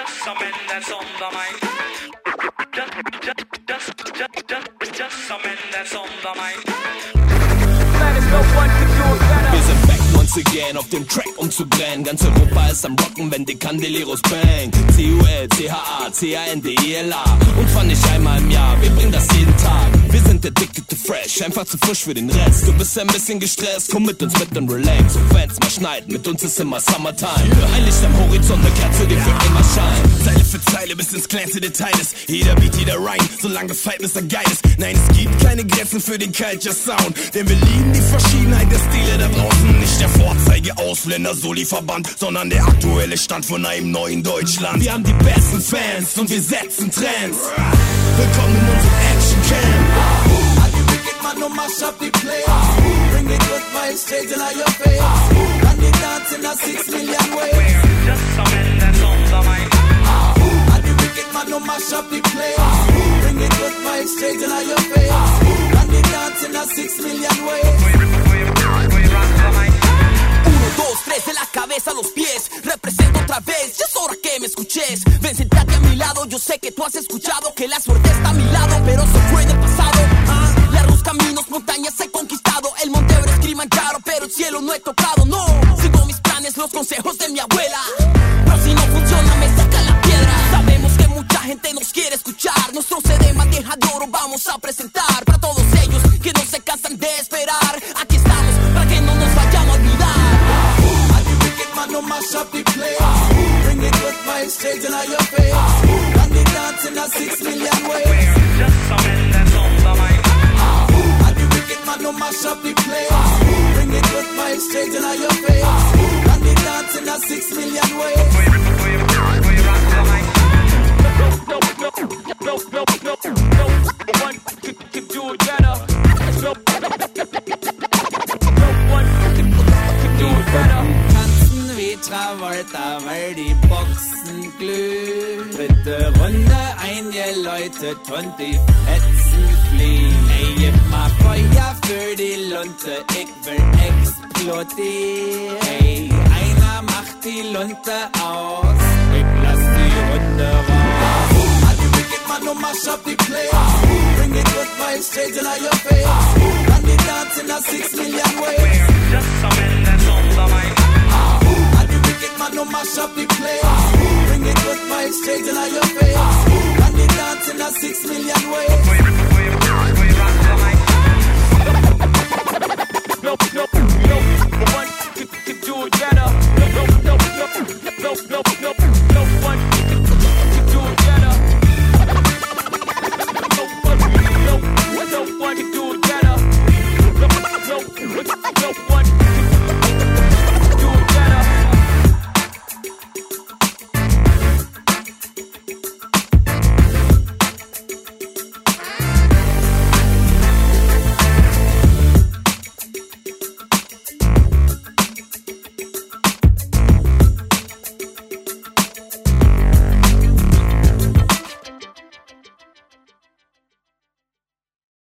Just some men that's on the mind. Just some men that's on the mind. Wir sind back once again auf dem Track, um zu brennen. Ganz Europa ist am Rocken, wenn die Candeleros bang. CUL-CHA-CANDELA und fahren nicht einmal im Jahr, wir bringen das jeden Tag. Wir sind addicted to fresh, einfach zu frisch für den Rest. Du bist ein bisschen gestresst, komm mit uns mit und relax. Und wenn's mal schneit, mit uns ist immer Summertime. Für ein Licht am Horizont, eine Kerze, die für immer scheint. Zeile für Zeile bis ins kleinste Detail ist jeder Beat, jeder Rhyme, solange gefeilt bis er geil ist. Nein, es gibt keine Grenzen für den Culture Sound, denn wir lieben die Verschiedenheit der Stile da draußen. Nicht der Vorzeige-Ausländer-Soli-Verband, sondern der aktuelle Stand von einem neuen Deutschland. Wir haben die besten Fans und wir setzen Trends. Willkommen in unserem Action-Camp. All the wicked man no mash up the place. Bring the good vibes straight in your face. And they dance in a 6 million ways. Just some men that's on the mind. All the wicked man no mash up the place. Bring the good vibes straight in your face. And they dance in a 6 million ways. 1, 2, 3, de la cabeza a los pies. Represento otra vez, ya es hora que me escuches. Ven, sentate a mi lado, yo sé que tú has escuchado que la suerte está a mi lado, pero eso fue en el pasado. Largos caminos, montañas he conquistado. El Monte Everest, Kilimanjaro, pero el cielo no he tocado, no. Sigo mis planes, los consejos de mi abuela. Pero si no funciona, me saca la piedra. Sabemos que mucha gente nos quiere escuchar. Nuestro CD Bandeja de Oro vamos a presentar. Para todos ellos que no se cansan de esperar. Aquí estamos, para que no nos vayamos a olvidar. Man no mash up the place. Bring the good vibes straight in your face. And they dance in a 6 million ways. Just some men that's on the mind. And the wicked man no mash up the place. Bring the good vibes straight in your face. And they dance in a 6 million ways. No one can do it better. No one can do it better. Wie Travolta, weil die Boxen glühen. Dritte Runde eingeläutet und die Fetzen fliehen. Ey, gib mal Feuer für die Lunte, ich will explodieren. Ey, einer macht die Lunte aus, ich lass die Runde raus. All the wicked man no mash up the place. Bring the good vibes straight in your face. And they dance in a 6 million ways. Just some men that's on the mind. Man no mash up the place. Bring the good vibes straight in your face. And they dance in a 6 million ways.